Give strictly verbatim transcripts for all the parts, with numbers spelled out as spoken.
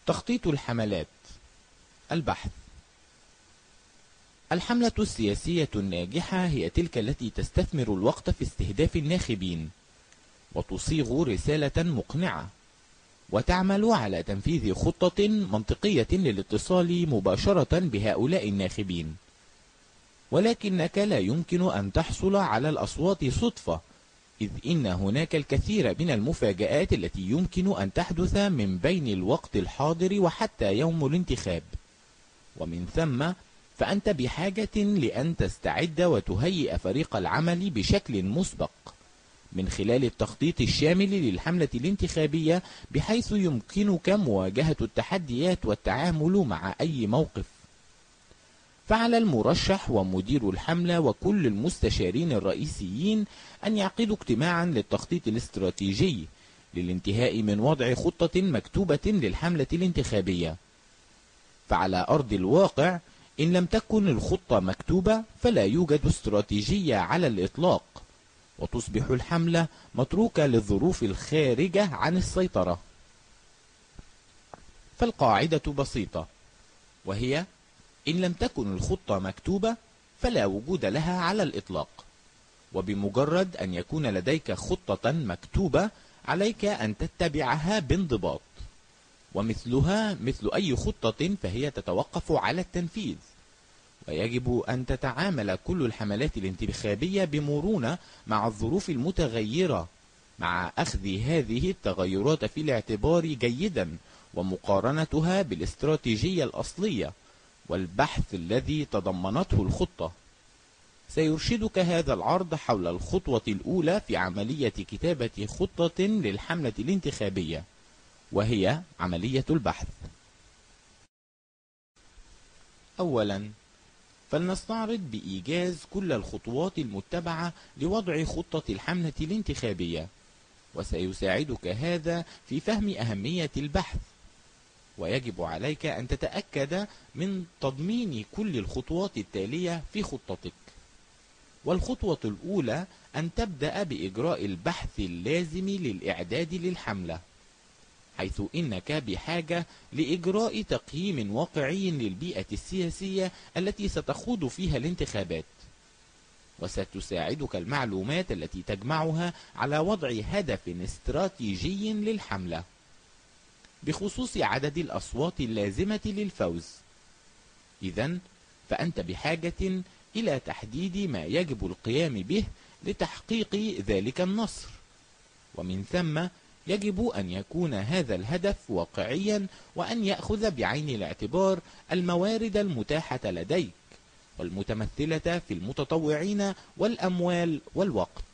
تخطيط الحملات. البحث. الحملة السياسية الناجحة هي تلك التي تستثمر الوقت في استهداف الناخبين، وتصيغ رسالة مقنعة، وتعمل على تنفيذ خطة منطقية للاتصال مباشرة بهؤلاء الناخبين. ولكنك لا يمكن أن تحصل على الأصوات صدفة، إذ إن هناك الكثير من المفاجآت التي يمكن أن تحدث من بين الوقت الحاضر وحتى يوم الانتخاب. ومن ثم فأنت بحاجة لأن تستعد وتهيئ فريق العمل بشكل مسبق من خلال التخطيط الشامل للحملة الانتخابية، بحيث يمكنك مواجهة التحديات والتعامل مع أي موقف. فعلى المرشح ومدير الحملة وكل المستشارين الرئيسيين أن يعقدوا اجتماعا للتخطيط الاستراتيجي للانتهاء من وضع خطة مكتوبة للحملة الانتخابية. فعلى أرض الواقع، إن لم تكن الخطة مكتوبة فلا يوجد استراتيجية على الإطلاق، وتصبح الحملة متروكة للظروف الخارجة عن السيطرة. فالقاعدة بسيطة، وهي إن لم تكن الخطة مكتوبة فلا وجود لها على الإطلاق. وبمجرد أن يكون لديك خطة مكتوبة عليك أن تتبعها بانضباط، ومثلها مثل أي خطة فهي تتوقف على التنفيذ. ويجب أن تتعامل كل الحملات الانتخابية بمرونة مع الظروف المتغيرة، مع أخذ هذه التغيرات في الاعتبار جيدا ومقارنتها بالاستراتيجية الأصلية والبحث الذي تضمنته الخطة. سيرشدك هذا العرض حول الخطوة الأولى في عملية كتابة خطة للحملة الانتخابية، وهي عملية البحث. أولا، فلنستعرض بإيجاز كل الخطوات المتبعة لوضع خطة الحملة الانتخابية، وسيساعدك هذا في فهم أهمية البحث. ويجب عليك أن تتأكد من تضمين كل الخطوات التالية في خطتك. والخطوة الأولى أن تبدأ بإجراء البحث اللازم للإعداد للحملة، حيث إنك بحاجة لإجراء تقييم واقعي للبيئة السياسية التي ستخوض فيها الانتخابات. وستساعدك المعلومات التي تجمعها على وضع هدف استراتيجي للحملة بخصوص عدد الأصوات اللازمة للفوز. إذن فأنت بحاجة إلى تحديد ما يجب القيام به لتحقيق ذلك النصر، ومن ثم يجب أن يكون هذا الهدف واقعيا، وأن يأخذ بعين الاعتبار الموارد المتاحة لديك والمتمثلة في المتطوعين والأموال والوقت.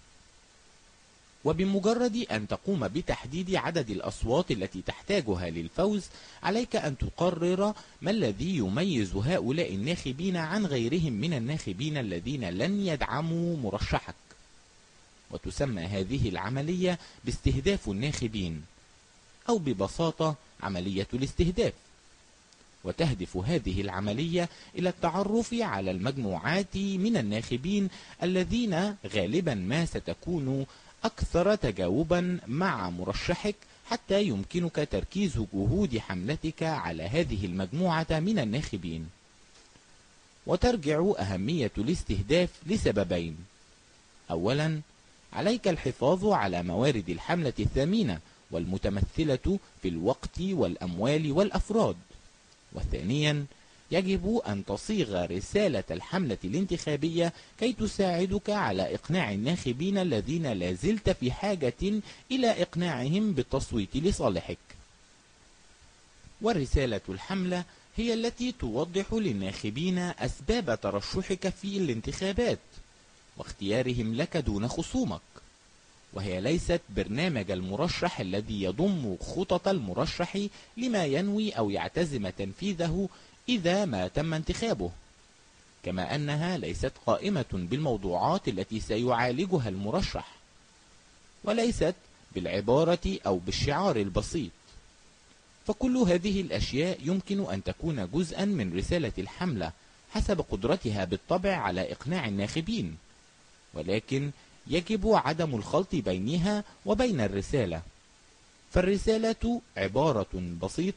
وبمجرد أن تقوم بتحديد عدد الأصوات التي تحتاجها للفوز، عليك أن تقرر ما الذي يميز هؤلاء الناخبين عن غيرهم من الناخبين الذين لن يدعموا مرشحك. وتسمى هذه العملية باستهداف الناخبين، أو ببساطة عملية الاستهداف. وتهدف هذه العملية إلى التعرف على المجموعات من الناخبين الذين غالبا ما ستكون أكثر تجاوبا مع مرشحك، حتى يمكنك تركيز جهود حملتك على هذه المجموعة من الناخبين. وترجع أهمية الاستهداف لسببين. أولا، عليك الحفاظ على موارد الحملة الثمينة والمتمثلة في الوقت والأموال والأفراد. وثانيا، يجب أن تصيغ رسالة الحملة الانتخابية كي تساعدك على إقناع الناخبين الذين لازلت في حاجة إلى إقناعهم بالتصويت لصالحك. والرسالة الحملة هي التي توضح للناخبين أسباب ترشحك في الانتخابات واختيارهم لك دون خصومك. وهي ليست برنامج المرشح الذي يضم خطط المرشح لما ينوي أو يعتزم تنفيذه إذا ما تم انتخابه، كما أنها ليست قائمة بالموضوعات التي سيعالجها المرشح، وليست بالعبارة أو بالشعار البسيط. فكل هذه الأشياء يمكن أن تكون جزءا من رسالة الحملة حسب قدرتها بالطبع على إقناع الناخبين، ولكن يجب عدم الخلط بينها وبين الرسالة. فالرسالة عبارة بسيطة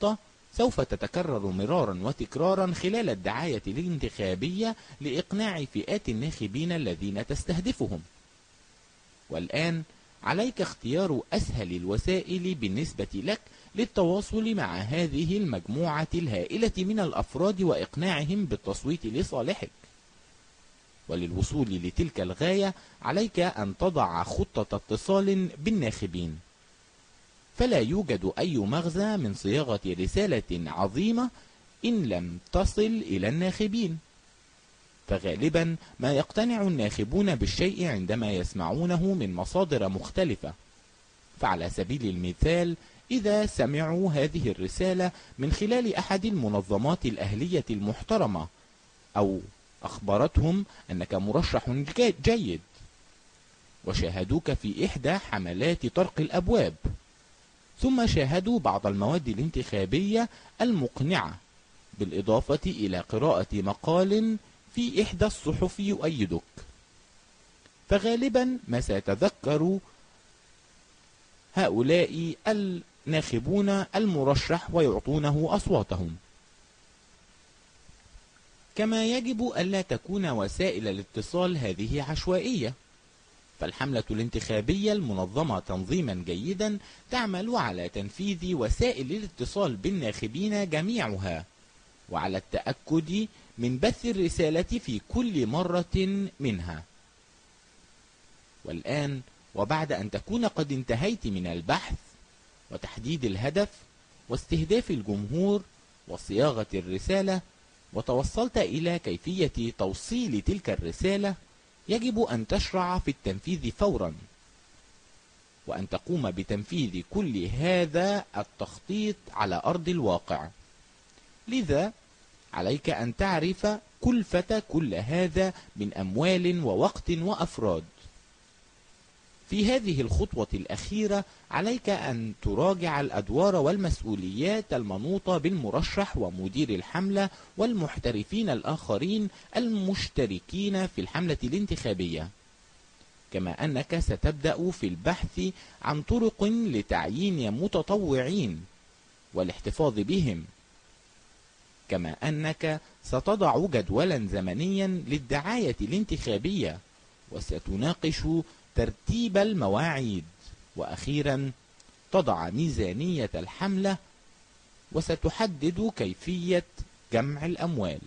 سوف تتكرر مرارا وتكرارا خلال الدعاية الانتخابية لإقناع فئات الناخبين الذين تستهدفهم. والآن عليك اختيار أسهل الوسائل بالنسبة لك للتواصل مع هذه المجموعة الهائلة من الأفراد وإقناعهم بالتصويت لصالحك. وللوصول لتلك الغاية عليك أن تضع خطة اتصال بالناخبين، فلا يوجد أي مغزى من صياغة رسالة عظيمة إن لم تصل إلى الناخبين، فغالبا ما يقتنع الناخبون بالشيء عندما يسمعونه من مصادر مختلفة. فعلى سبيل المثال، إذا سمعوا هذه الرسالة من خلال أحد المنظمات الأهلية المحترمة، أو أخبرتهم أنك مرشح جيد، وشاهدوك في إحدى حملات طرق الأبواب، ثم شاهدوا بعض المواد الانتخابية المقنعة بالإضافة إلى قراءة مقال في إحدى الصحف يؤيدك، فغالبا ما سيتذكر هؤلاء الناخبون المرشح ويعطونه أصواتهم. كما يجب ألا تكون وسائل الاتصال هذه عشوائية، فالحملة الانتخابية المنظمة تنظيما جيدا تعمل على تنفيذ وسائل الاتصال بالناخبين جميعها، وعلى التأكد من بث الرسالة في كل مرة منها. والآن، وبعد أن تكون قد انتهيت من البحث وتحديد الهدف واستهداف الجمهور وصياغة الرسالة، وتوصلت إلى كيفية توصيل تلك الرسالة، يجب أن تشرع في التنفيذ فورا، وأن تقوم بتنفيذ كل هذا التخطيط على أرض الواقع. لذا عليك أن تعرف كلفة كل هذا من أموال ووقت وأفراد. في هذه الخطوة الأخيرة عليك أن تراجع الأدوار والمسؤوليات المنوطة بالمرشح ومدير الحملة والمحترفين الآخرين المشتركين في الحملة الانتخابية، كما أنك ستبدأ في البحث عن طرق لتعيين متطوعين والاحتفاظ بهم، كما أنك ستضع جدولا زمنيا للدعاية الانتخابية، وستناقش ترتيب المواعيد، وأخيرا تضع ميزانية الحملة، وستحدد كيفية جمع الأموال.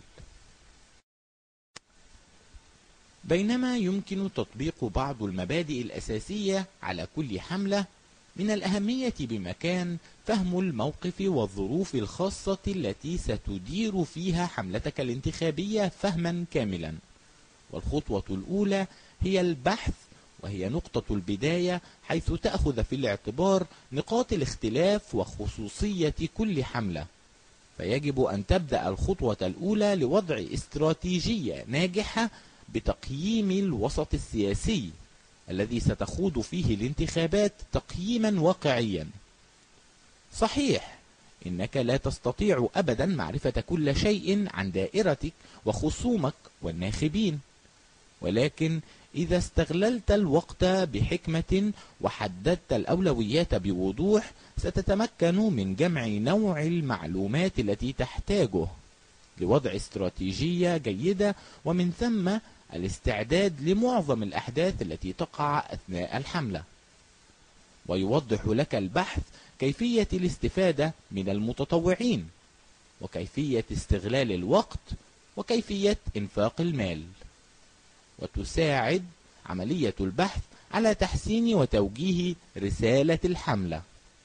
بينما يمكن تطبيق بعض المبادئ الأساسية على كل حملة، من الأهمية بمكان فهم الموقف والظروف الخاصة التي ستدير فيها حملتك الانتخابية فهما كاملا. والخطوة الأولى هي البحث، وهي نقطة البداية، حيث تأخذ في الاعتبار نقاط الاختلاف وخصوصية كل حملة. فيجب أن تبدأ الخطوة الأولى لوضع استراتيجية ناجحة بتقييم الوسط السياسي الذي ستخوض فيه الانتخابات تقييما واقعيا. صحيح، إنك لا تستطيع أبدا معرفة كل شيء عن دائرتك وخصومك والناخبين، ولكن إذا استغللت الوقت بحكمة وحددت الأولويات بوضوح، ستتمكن من جمع نوع المعلومات التي تحتاجه لوضع استراتيجية جيدة، ومن ثم الاستعداد لمعظم الأحداث التي تقع أثناء الحملة. ويوضح لك البحث كيفية الاستفادة من المتطوعين، وكيفية استغلال الوقت، وكيفية إنفاق المال. وتساعد عملية البحث على تحسين وتوجيه رسالة الحملة.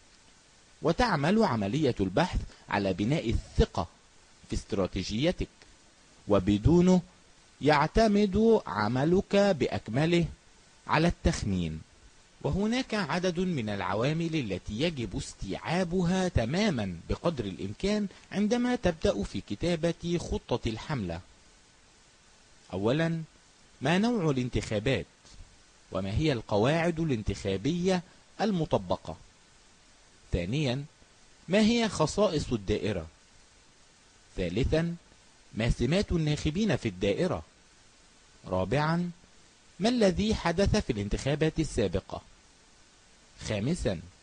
وتعمل عملية البحث على بناء الثقة في استراتيجيتك، وبدونه يعتمد عملك بأكمله على التخمين. وهناك عدد من العوامل التي يجب استيعابها تماما بقدر الإمكان عندما تبدأ في كتابة خطة الحملة. أولا، ما نوع الانتخابات؟ وما هي القواعد الانتخابية المطبقة؟ ثانيا، ما هي خصائص الدائرة؟ ثالثا، ما سمات الناخبين في الدائرة؟ رابعا، ما الذي حدث في الانتخابات السابقة؟ خامسا،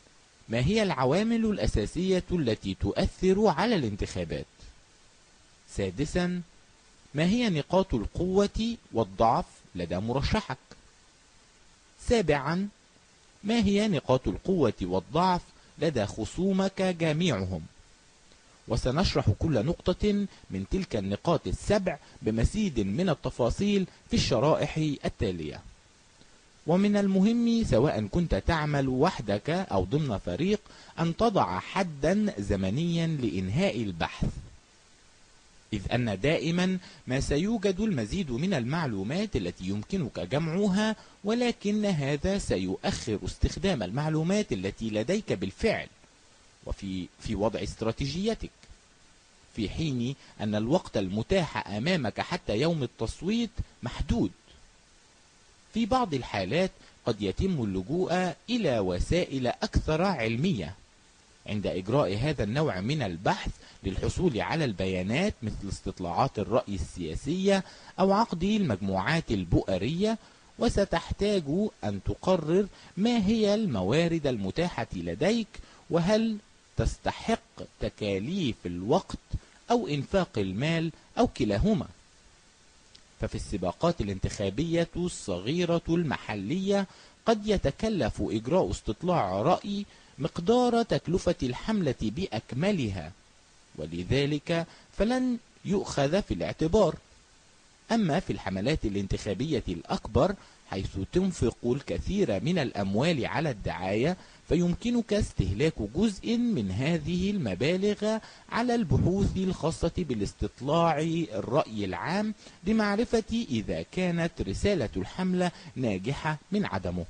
ما هي العوامل الأساسية التي تؤثر على الانتخابات؟ سادسا، ما هي نقاط القوة والضعف لدى مرشحك؟ سابعا، ما هي نقاط القوة والضعف لدى خصومك جميعهم؟ وسنشرح كل نقطة من تلك النقاط السبع بمزيد من التفاصيل في الشرائح التالية. ومن المهم سواء كنت تعمل وحدك أو ضمن فريق أن تضع حدا زمنيا لإنهاء البحث، إذ أن دائما ما سيوجد المزيد من المعلومات التي يمكنك جمعها، ولكن هذا سيؤخر استخدام المعلومات التي لديك بالفعل وفي في وضع استراتيجيتك، في حين أن الوقت المتاح أمامك حتى يوم التصويت محدود. في بعض الحالات قد يتم اللجوء إلى وسائل أكثر علمية عند إجراء هذا النوع من البحث للحصول على البيانات، مثل استطلاعات الرأي السياسية أو عقد المجموعات البؤرية، وستحتاج أن تقرر ما هي الموارد المتاحة لديك، وهل تستحق تكاليف الوقت أو إنفاق المال أو كلاهما. ففي السباقات الانتخابية الصغيرة المحلية قد يتكلف إجراء استطلاع رأي مقدار تكلفة الحملة بأكملها، ولذلك فلن يؤخذ في الاعتبار. أما في الحملات الانتخابية الأكبر حيث تنفق الكثير من الأموال على الدعاية، فيمكنك استهلاك جزء من هذه المبالغ على البحوث الخاصة بالاستطلاع الرأي العام لمعرفة إذا كانت رسالة الحملة ناجحة من عدمه.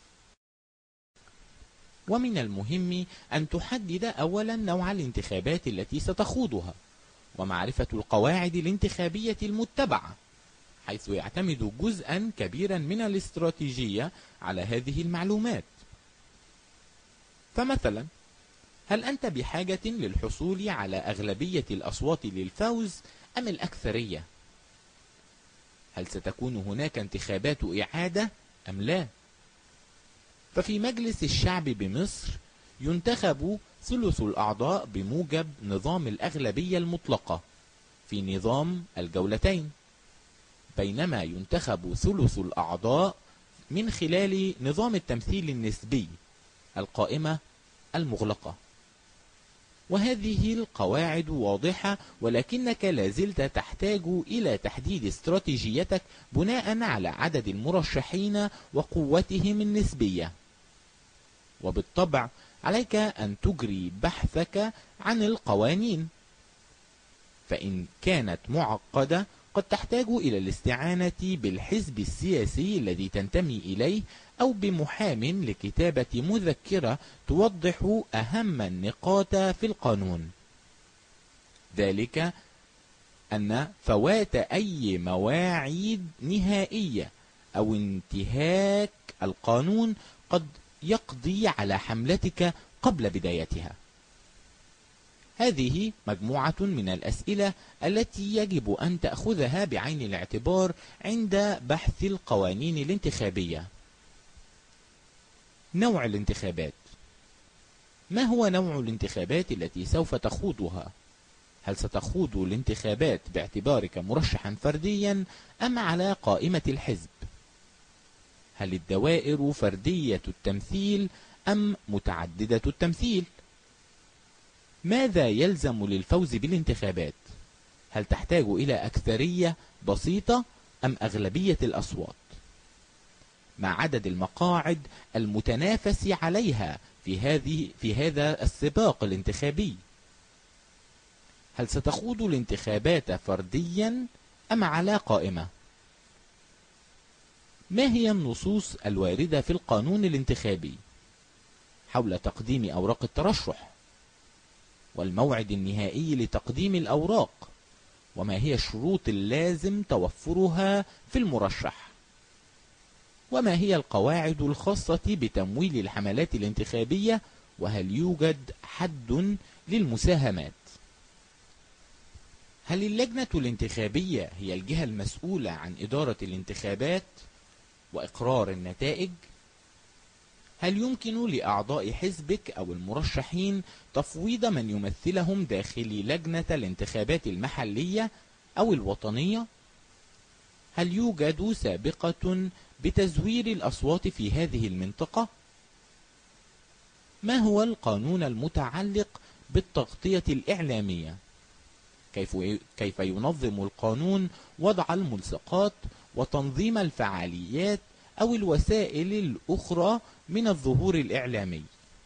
ومن المهم أن تحدد أولا نوع الانتخابات التي ستخوضها، ومعرفة القواعد الانتخابية المتبعة، حيث يعتمد جزءا كبيرا من الاستراتيجية على هذه المعلومات. فمثلا، هل أنت بحاجة للحصول على أغلبية الأصوات للفوز أم الأكثرية؟ هل ستكون هناك انتخابات إعادة أم لا؟ ففي مجلس الشعب بمصر ينتخب ثلث الأعضاء بموجب نظام الأغلبية المطلقة في نظام الجولتين، بينما ينتخب ثلث الأعضاء من خلال نظام التمثيل النسبي القائمة المغلقة. وهذه القواعد واضحة، ولكنك لازلت تحتاج إلى تحديد استراتيجيتك بناء على عدد المرشحين وقوتهم النسبية. وبالطبع عليك أن تجري بحثك عن القوانين، فإن كانت معقدة قد تحتاج إلى الاستعانة بالحزب السياسي الذي تنتمي إليه أو بمحام لكتابة مذكرة توضح أهم النقاط في القانون. ذلك أن فوات أي مواعيد نهائية أو انتهاك القانون قد يقضي على حملتك قبل بدايتها. هذه مجموعة من الأسئلة التي يجب أن تأخذها بعين الاعتبار عند بحث القوانين الانتخابية. نوع الانتخابات. ما هو نوع الانتخابات التي سوف تخوضها؟ هل ستخوض الانتخابات باعتبارك مرشحا فرديا أم على قائمة الحزب؟ هل الدوائر فردية التمثيل أم متعددة التمثيل؟ ماذا يلزم للفوز بالانتخابات؟ هل تحتاج إلى أكثرية بسيطة أم أغلبية الأصوات؟ ما عدد المقاعد المتنافس عليها في هذه في هذا السباق الانتخابي؟ هل ستخوض الانتخابات فرديا أم على قائمة؟ ما هي النصوص الواردة في القانون الانتخابي حول تقديم أوراق الترشح؟ والموعد النهائي لتقديم الأوراق؟ وما هي الشروط اللازم توفرها في المرشح؟ وما هي القواعد الخاصة بتمويل الحملات الانتخابية؟ وهل يوجد حد للمساهمات؟ هل اللجنة الانتخابية هي الجهة المسؤولة عن إدارة الانتخابات وإقرار النتائج؟ هل يمكن لأعضاء حزبك أو المرشحين تفويض من يمثلهم داخل لجنة الانتخابات المحلية أو الوطنية؟ هل يوجد سابقة بتزوير الأصوات في هذه المنطقة؟ ما هو القانون المتعلق بالتغطية الإعلامية؟ كيف كيف ينظم القانون وضع الملصقات وتنظيم الفعاليات أو الوسائل الأخرى من الظهور الإعلامي؟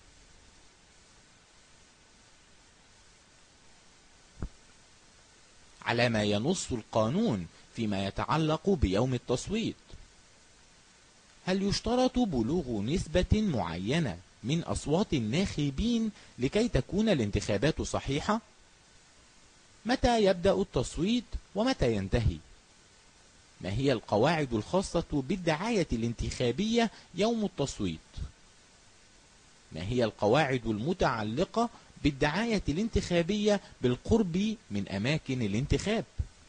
على ما ينص القانون فيما يتعلق بيوم التصويت، هل يشترط بلوغ نسبة معينة من أصوات الناخبين لكي تكون الانتخابات صحيحة؟ متى يبدأ التصويت ومتى ينتهي؟ ما هي القواعد الخاصة بالدعاية الانتخابية يوم التصويت؟ ما هي القواعد المتعلقة بالدعاية الانتخابية بالقرب من أماكن الانتخاب؟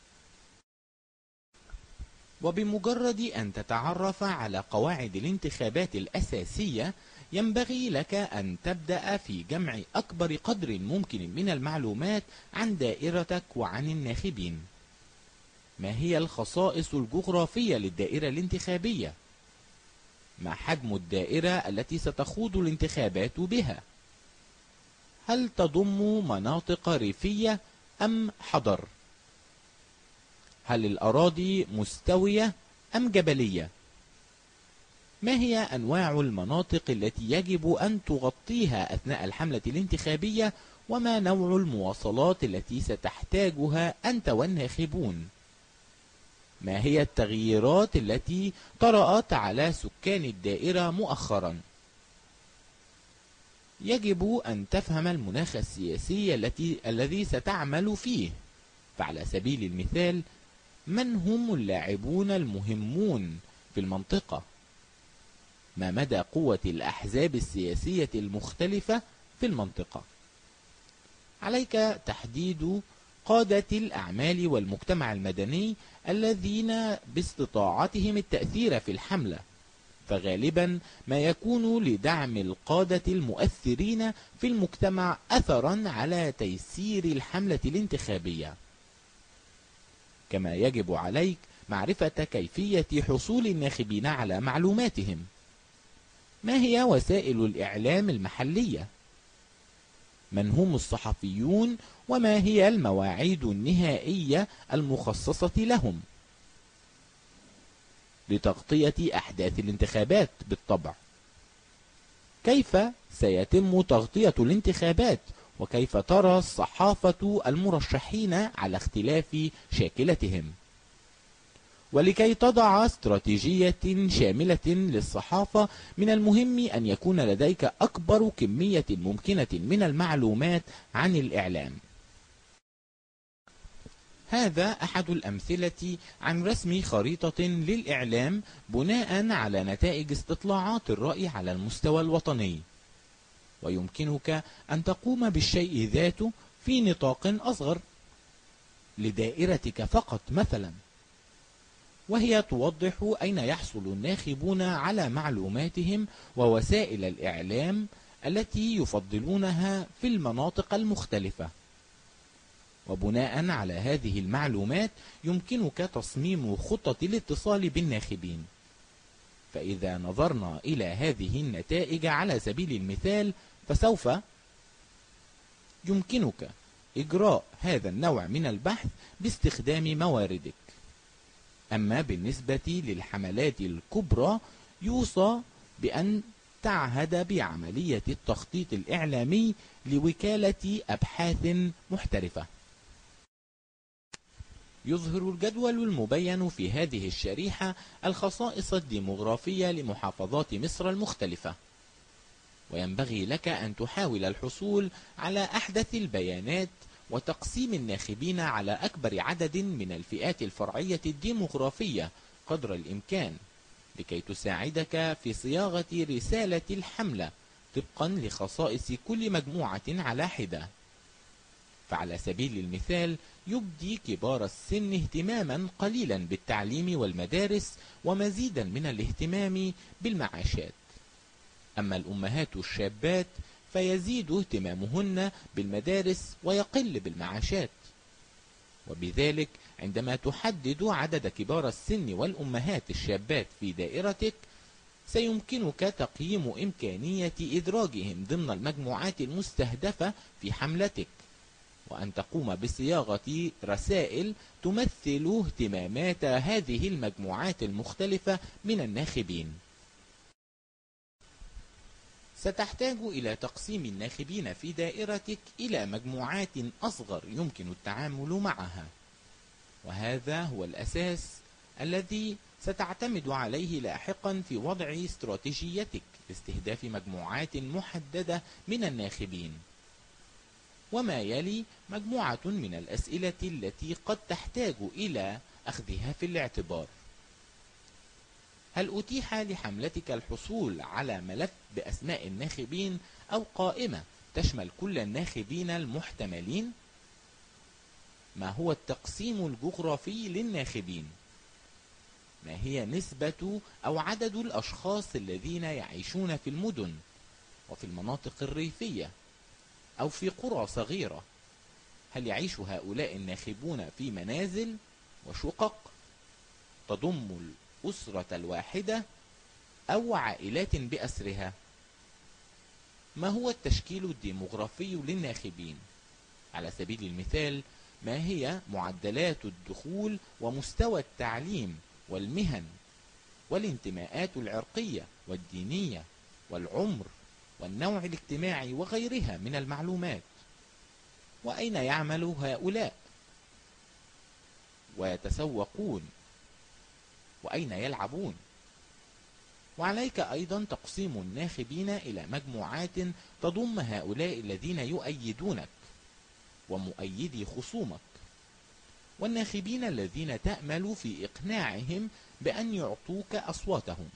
وبمجرد أن تتعرف على قواعد الانتخابات الأساسية، ينبغي لك أن تبدأ في جمع أكبر قدر ممكن من المعلومات عن دائرتك وعن الناخبين. ما هي الخصائص الجغرافية للدائرة الانتخابية؟ ما حجم الدائرة التي ستخوض الانتخابات بها؟ هل تضم مناطق ريفية أم حضر؟ هل الأراضي مستوية أم جبلية؟ ما هي أنواع المناطق التي يجب أن تغطيها أثناء الحملة الانتخابية؟ وما نوع المواصلات التي ستحتاجها أنت والناخبون؟ ما هي التغييرات التي طرأت على سكان الدائرة مؤخرا؟ يجب أن تفهم المناخ السياسي التي الذي ستعمل فيه. فعلى سبيل المثال، من هم اللاعبون المهمون في المنطقة؟ ما مدى قوة الأحزاب السياسية المختلفة في المنطقة؟ عليك تحديد قادة الأعمال والمجتمع المدني الذين باستطاعتهم التأثير في الحملة، فغالبا ما يكون لدعم القادة المؤثرين في المجتمع أثرا على تيسير الحملة الانتخابية. كما يجب عليك معرفة كيفية حصول الناخبين على معلوماتهم. ما هي وسائل الإعلام المحلية؟ من هم الصحفيون؟ وما هي المواعيد النهائية المخصصة لهم لتغطية أحداث الانتخابات؟ بالطبع، كيف سيتم تغطية الانتخابات؟ وكيف ترى الصحافة المرشحين على اختلاف شاكلتهم؟ ولكي تضع استراتيجية شاملة للصحافة، من المهم أن يكون لديك أكبر كمية ممكنة من المعلومات عن الإعلام. هذا أحد الأمثلة عن رسم خريطة للإعلام بناء على نتائج استطلاعات الرأي على المستوى الوطني، ويمكنك أن تقوم بالشيء ذاته في نطاق أصغر لدائرتك فقط مثلا، وهي توضح أين يحصل الناخبون على معلوماتهم ووسائل الإعلام التي يفضلونها في المناطق المختلفة. وبناء على هذه المعلومات يمكنك تصميم خطة الاتصال بالناخبين. فإذا نظرنا إلى هذه النتائج على سبيل المثال، فسوف يمكنك إجراء هذا النوع من البحث باستخدام مواردك. أما بالنسبة للحملات الكبرى، يوصى بأن تعهد بعملية التخطيط الإعلامي لوكالة أبحاث محترفة. يظهر الجدول المبين في هذه الشريحة الخصائص الديموغرافية لمحافظات مصر المختلفة، وينبغي لك أن تحاول الحصول على أحدث البيانات وتقسيم الناخبين على أكبر عدد من الفئات الفرعية الديموغرافية قدر الإمكان، لكي تساعدك في صياغة رسالة الحملة طبقا لخصائص كل مجموعة على حدة. فعلى سبيل المثال، يبدي كبار السن اهتماما قليلا بالتعليم والمدارس ومزيدا من الاهتمام بالمعاشات. أما الأمهات الشابات فيزيد اهتمامهن بالمدارس ويقل بالمعاشات. وبذلك عندما تحدد عدد كبار السن والأمهات الشابات في دائرتك سيمكنك تقييم إمكانية إدراجهم ضمن المجموعات المستهدفة في حملتك، وأن تقوم بصياغة رسائل تمثل اهتمامات هذه المجموعات المختلفة من الناخبين. ستحتاج إلى تقسيم الناخبين في دائرتك إلى مجموعات أصغر يمكن التعامل معها، وهذا هو الأساس الذي ستعتمد عليه لاحقا في وضع استراتيجيتك لاستهداف مجموعات محددة من الناخبين. وما يلي مجموعة من الأسئلة التي قد تحتاج إلى أخذها في الاعتبار: هل أتيح لحملتك الحصول على ملف بأسماء الناخبين أو قائمة تشمل كل الناخبين المحتملين؟ ما هو التقسيم الجغرافي للناخبين؟ ما هي نسبة أو عدد الأشخاص الذين يعيشون في المدن وفي المناطق الريفية أو في قرى صغيرة؟ هل يعيش هؤلاء الناخبون في منازل وشقق تضم الأسرة الواحدة أو عائلات بأسرها؟ ما هو التشكيل الديموغرافي للناخبين؟ على سبيل المثال، ما هي معدلات الدخول ومستوى التعليم والمهن والانتماءات العرقية والدينية والعمر والنوع الاجتماعي وغيرها من المعلومات؟ وأين يعمل هؤلاء ويتسوقون وأين يلعبون؟ وعليك أيضا تقسيم الناخبين إلى مجموعات تضم هؤلاء الذين يؤيدونك ومؤيدي خصومك، والناخبين الذين تأمل في إقناعهم بأن يعطوك أصواتهم.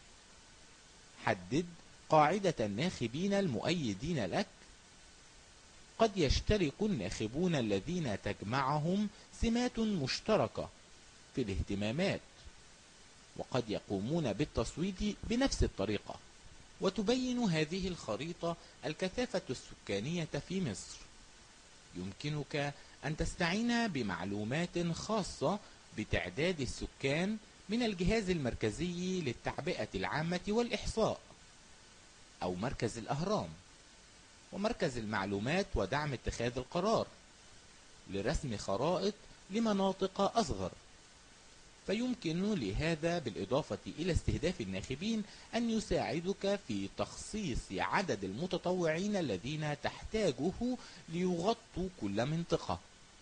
حدد قاعدة الناخبين المؤيدين لك. قد يشترك الناخبون الذين تجمعهم سمات مشتركة في الاهتمامات، وقد يقومون بالتصويت بنفس الطريقة. وتبين هذه الخريطة الكثافة السكانية في مصر. يمكنك أن تستعين بمعلومات خاصة بتعداد السكان من الجهاز المركزي للتعبئة العامة والإحصاء أو مركز الأهرام، ومركز المعلومات ودعم اتخاذ القرار لرسم خرائط لمناطق أصغر. فيمكن لهذا بالإضافة إلى استهداف الناخبين أن يساعدك في تخصيص عدد المتطوعين الذين تحتاجه ليغطوا كل منطقة.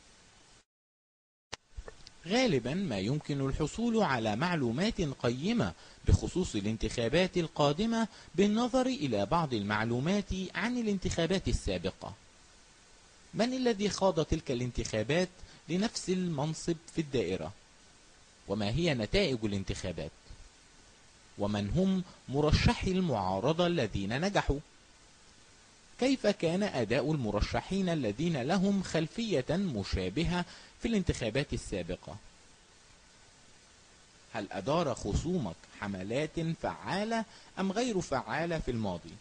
غالبا ما يمكن الحصول على معلومات قيمة بخصوص الانتخابات القادمة بالنظر إلى بعض المعلومات عن الانتخابات السابقة. من الذي خاض تلك الانتخابات لنفس المنصب في الدائرة؟ وما هي نتائج الانتخابات؟ ومن هم مرشحي المعارضة الذين نجحوا؟ كيف كان أداء المرشحين الذين لهم خلفية مشابهة في الانتخابات السابقة؟ هل أدار خصومك حملات فعالة أم غير فعالة في الماضي؟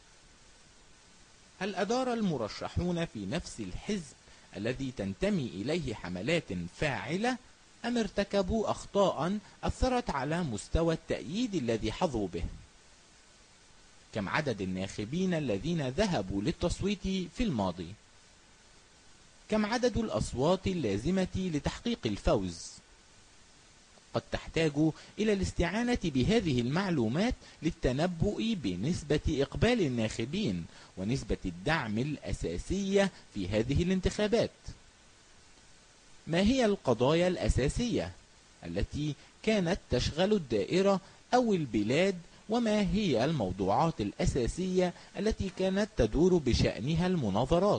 هل أدار المرشحون في نفس الحزب الذي تنتمي إليه حملات فاعلة أم ارتكبوا أخطاء أثرت على مستوى التأييد الذي حظوا به؟ كم عدد الناخبين الذين ذهبوا للتصويت في الماضي؟ كم عدد الأصوات اللازمة لتحقيق الفوز؟ قد تحتاج إلى الاستعانة بهذه المعلومات للتنبؤ بنسبة إقبال الناخبين ونسبة الدعم الأساسية في هذه الانتخابات. ما هي القضايا الأساسية التي كانت تشغل الدائرة أو البلاد؟ وما هي الموضوعات الأساسية التي كانت تدور بشأنها المناظرات؟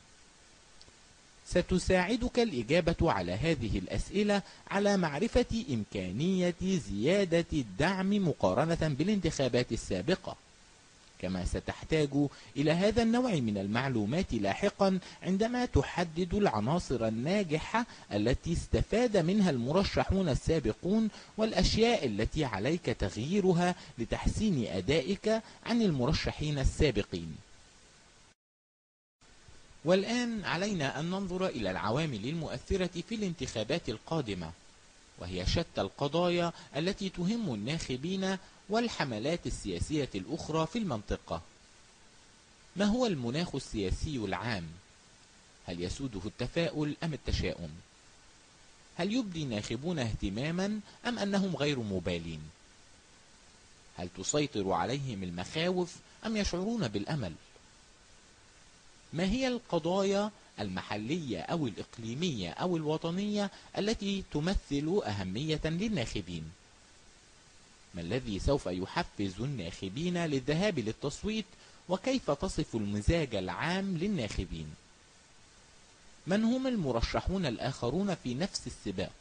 ستساعدك الإجابة على هذه الأسئلة على معرفة إمكانية زيادة الدعم مقارنة بالانتخابات السابقة. كما ستحتاج إلى هذا النوع من المعلومات لاحقا عندما تحدد العناصر الناجحة التي استفاد منها المرشحون السابقون والأشياء التي عليك تغييرها لتحسين أدائك عن المرشحين السابقين. والآن علينا أن ننظر إلى العوامل المؤثرة في الانتخابات القادمة، وهي شتى القضايا التي تهم الناخبين والحملات السياسية الأخرى في المنطقة. ما هو المناخ السياسي العام؟ هل يسوده التفاؤل أم التشاؤم؟ هل يبدي الناخبون اهتماما أم أنهم غير مبالين؟ هل تسيطر عليهم المخاوف أم يشعرون بالأمل؟ ما هي القضايا المحلية أو الإقليمية أو الوطنية التي تمثل أهمية للناخبين؟ ما الذي سوف يحفز الناخبين للذهاب للتصويت، وكيف تصف المزاج العام للناخبين؟ من هم المرشحون الآخرون في نفس السباق؟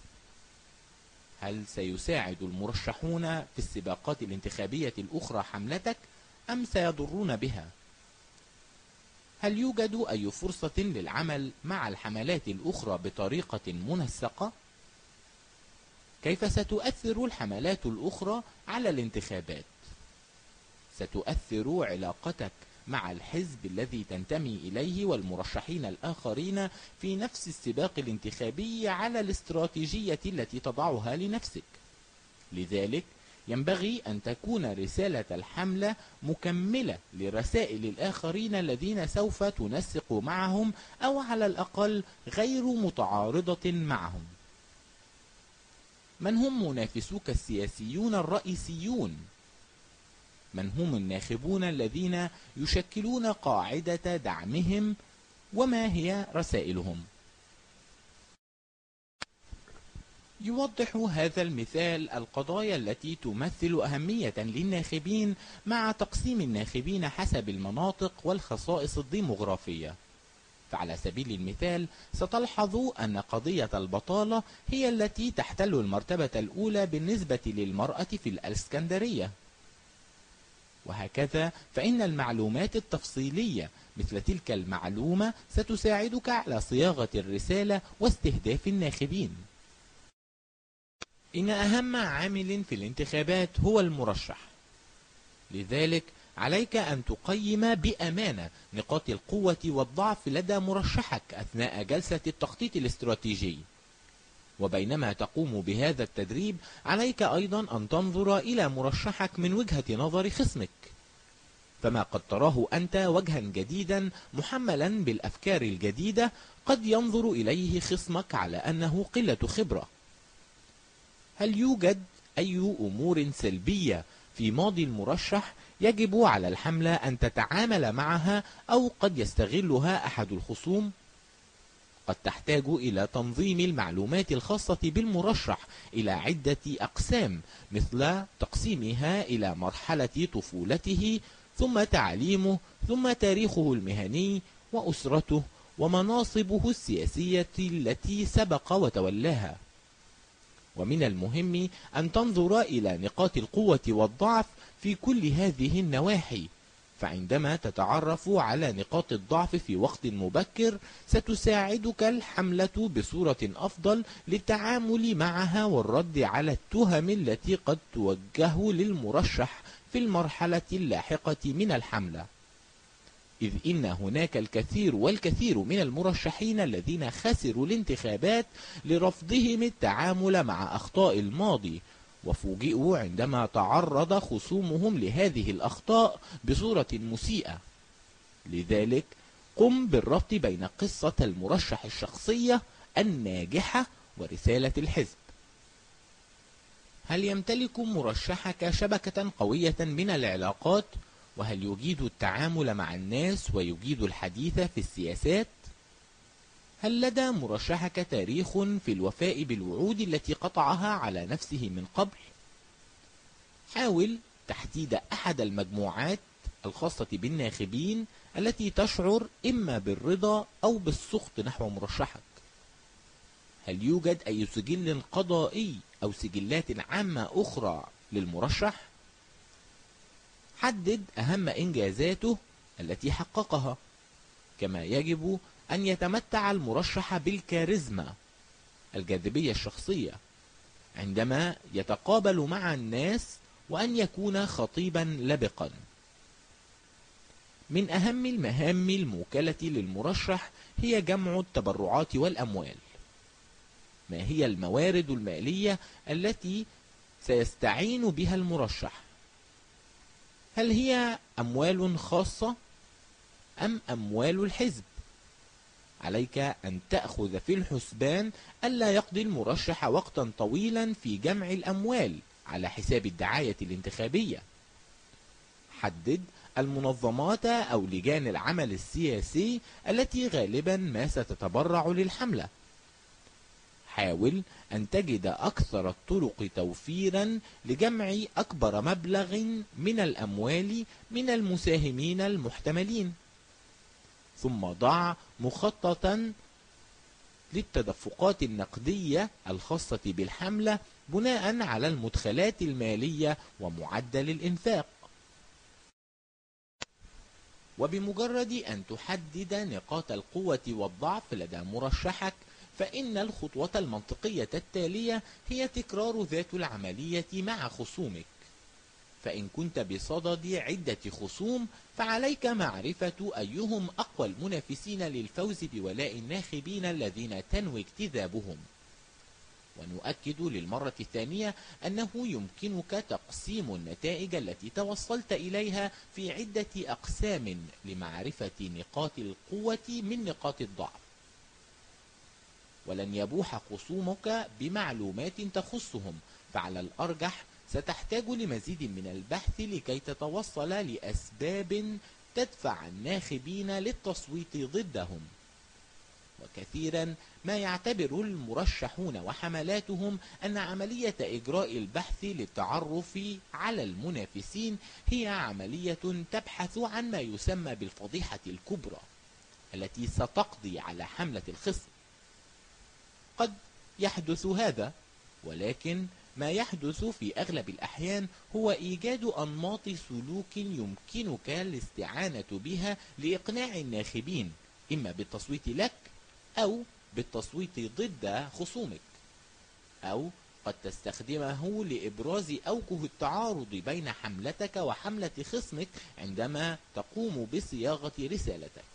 هل سيساعد المرشحون في السباقات الانتخابية الأخرى حملتك أم سيضرون بها؟ هل يوجد أي فرصة للعمل مع الحملات الأخرى بطريقة منسقة؟ كيف ستؤثر الحملات الأخرى على الانتخابات؟ ستؤثر علاقتك مع الحزب الذي تنتمي إليه والمرشحين الآخرين في نفس السباق الانتخابي على الاستراتيجية التي تضعها لنفسك. لذلك ينبغي أن تكون رسالة الحملة مكملة لرسائل الآخرين الذين سوف تنسق معهم أو على الأقل غير متعارضة معهم. من هم منافسوك السياسيون الرئيسيون؟ من هم الناخبون الذين يشكلون قاعدة دعمهم، وما هي رسائلهم؟ يوضح هذا المثال القضايا التي تمثل أهمية للناخبين مع تقسيم الناخبين حسب المناطق والخصائص الديمغرافية. فعلى سبيل المثال ستلحظ أن قضية البطالة هي التي تحتل المرتبة الأولى بالنسبة للمرأة في الإسكندرية. وهكذا فإن المعلومات التفصيلية مثل تلك المعلومة ستساعدك على صياغة الرسالة واستهداف الناخبين. إن أهم عامل في الانتخابات هو المرشح، لذلك عليك أن تقيم بأمانة نقاط القوة والضعف لدى مرشحك أثناء جلسة التخطيط الاستراتيجي. وبينما تقوم بهذا التدريب عليك أيضا أن تنظر إلى مرشحك من وجهة نظر خصمك، فما قد تراه أنت وجها جديدا محملا بالأفكار الجديدة قد ينظر إليه خصمك على أنه قلة خبرة. هل يوجد أي أمور سلبية في ماضي المرشح يجب على الحملة أن تتعامل معها أو قد يستغلها أحد الخصوم؟ قد تحتاج إلى تنظيم المعلومات الخاصة بالمرشح إلى عدة أقسام، مثل تقسيمها إلى مرحلة طفولته، ثم تعليمه، ثم تاريخه المهني وأسرته ومناصبه السياسية التي سبق وتولاها. ومن المهم أن تنظر إلى نقاط القوة والضعف في كل هذه النواحي، فعندما تتعرف على نقاط الضعف في وقت مبكر ستساعدك الحملة بصورة أفضل للتعامل معها والرد على التهم التي قد توجه للمرشح في المرحلة اللاحقة من الحملة، إذ إن هناك الكثير والكثير من المرشحين الذين خسروا الانتخابات لرفضهم التعامل مع أخطاء الماضي، وفوجئوا عندما تعرض خصومهم لهذه الأخطاء بصورة مسيئة. لذلك قم بالربط بين قصة المرشح الشخصية الناجحة ورسالة الحزب. هل يمتلك مرشحك شبكة قوية من العلاقات؟ وهل يجيد التعامل مع الناس ويجيد الحديث في السياسات؟ هل لدى مرشحك تاريخ في الوفاء بالوعود التي قطعها على نفسه من قبل؟ حاول تحديد أحد المجموعات الخاصة بالناخبين التي تشعر إما بالرضا أو بالسخط نحو مرشحك. هل يوجد أي سجل قضائي أو سجلات عامة أخرى للمرشح؟ حدد أهم إنجازاته التي حققها، كما يجب أن يتمتع المرشح بالكاريزما، الجاذبية الشخصية، عندما يتقابل مع الناس، وأن يكون خطيبا لبقا. من أهم المهام الموكلة للمرشح هي جمع التبرعات والأموال. ما هي الموارد المالية التي سيستعين بها المرشح؟ هل هي أموال خاصة أم أموال الحزب؟ عليك أن تأخذ في الحسبان ألا يقضي المرشح وقتا طويلا في جمع الأموال على حساب الدعاية الانتخابية. حدد المنظمات أو لجان العمل السياسي التي غالبا ما ستتبرع للحملة. حاول أن تجد أكثر الطرق توفيرا لجمع أكبر مبلغ من الأموال من المساهمين المحتملين، ثم ضع مخططا للتدفقات النقدية الخاصة بالحملة بناء على المدخلات المالية ومعدل الإنفاق. وبمجرد أن تحدد نقاط القوة والضعف لدى مرشحك، فإن الخطوة المنطقية التالية هي تكرار ذات العملية مع خصومك. فإن كنت بصدد عدة خصوم، فعليك معرفة أيهم أقوى المنافسين للفوز بولاء الناخبين الذين تنوي اجتذابهم. ونؤكد للمرة الثانية أنه يمكنك تقسيم النتائج التي توصلت إليها في عدة أقسام لمعرفة نقاط القوة من نقاط الضعف. ولن يبوح خصومك بمعلومات تخصهم، فعلى الأرجح ستحتاج لمزيد من البحث لكي تتوصل لأسباب تدفع الناخبين للتصويت ضدهم. وكثيرا ما يعتبر المرشحون وحملاتهم أن عملية إجراء البحث للتعرف على المنافسين هي عملية تبحث عن ما يسمى بالفضيحة الكبرى التي ستقضي على حملة الخصم. قد يحدث هذا، ولكن ما يحدث في أغلب الأحيان هو إيجاد أنماط سلوك يمكنك الاستعانة بها لإقناع الناخبين، إما بالتصويت لك أو بالتصويت ضد خصومك، أو قد تستخدمه لإبراز أوجه التعارض بين حملتك وحملة خصمك عندما تقوم بصياغة رسالتك.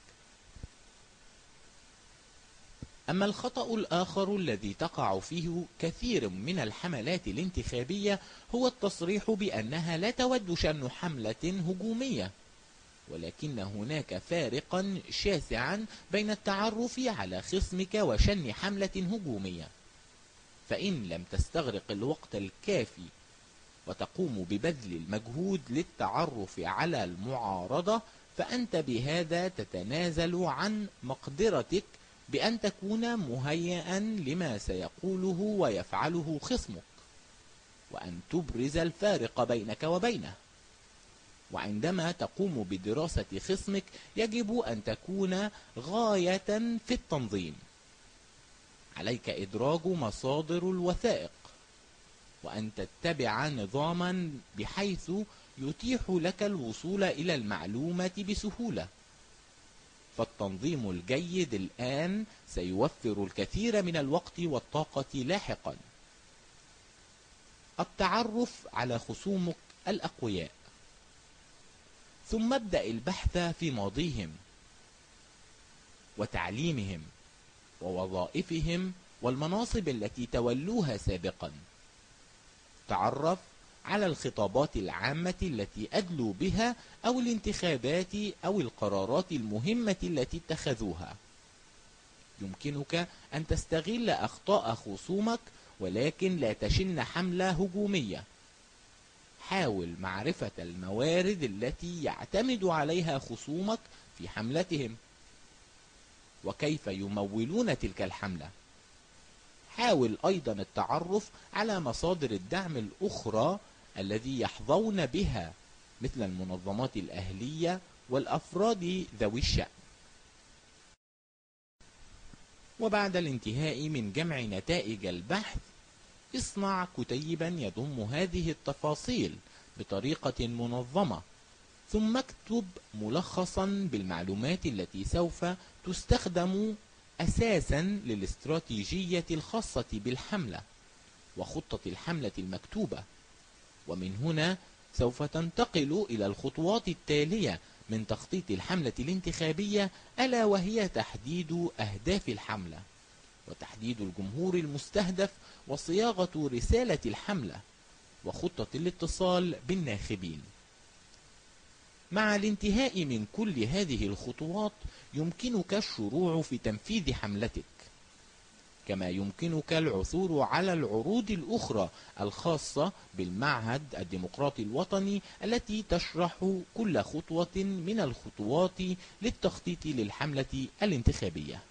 أما الخطأ الآخر الذي تقع فيه كثير من الحملات الانتخابية هو التصريح بأنها لا تود شن حملة هجومية، ولكن هناك فارقا شاسعا بين التعرف على خصمك وشن حملة هجومية. فإن لم تستغرق الوقت الكافي وتقوم ببذل المجهود للتعرف على المعارضة، فأنت بهذا تتنازل عن مقدرتك بأن تكون مهيئا لما سيقوله ويفعله خصمك، وأن تبرز الفارق بينك وبينه. وعندما تقوم بدراسة خصمك يجب أن تكون غاية في التنظيم. عليك إدراج مصادر الوثائق، وأن تتبع نظاما بحيث يتيح لك الوصول إلى المعلومة بسهولة. فالتنظيم الجيد الآن سيوفر الكثير من الوقت والطاقة لاحقا. التعرف على خصومك الأقوياء، ثم ابدأ البحث في ماضيهم وتعليمهم ووظائفهم والمناصب التي تولوها سابقا. تعرف على الخطابات العامة التي أدلوا بها أو الانتخابات أو القرارات المهمة التي اتخذوها. يمكنك أن تستغل أخطاء خصومك، ولكن لا تشن حملة هجومية. حاول معرفة الموارد التي يعتمد عليها خصومك في حملتهم، وكيف يمولون تلك الحملة. حاول أيضا التعرف على مصادر الدعم الأخرى الذي يحظون بها، مثل المنظمات الأهلية والأفراد ذوي الشأن. وبعد الانتهاء من جمع نتائج البحث، اصنع كتيبا يضم هذه التفاصيل بطريقة منظمة ثم اكتب ملخصا بالمعلومات التي سوف تستخدم أساسا للاستراتيجية الخاصة بالحملة وخطة الحملة المكتوبة. ومن هنا سوف تنتقل إلى الخطوات التالية من تخطيط الحملة الانتخابية، ألا وهي تحديد أهداف الحملة وتحديد الجمهور المستهدف وصياغة رسالة الحملة وخطة الاتصال بالناخبين. مع الانتهاء من كل هذه الخطوات يمكنك الشروع في تنفيذ حملتك، كما يمكنك العثور على العروض الأخرى الخاصة بالمعهد الديمقراطي الوطني التي تشرح كل خطوة من الخطوات للتخطيط للحملة الانتخابية.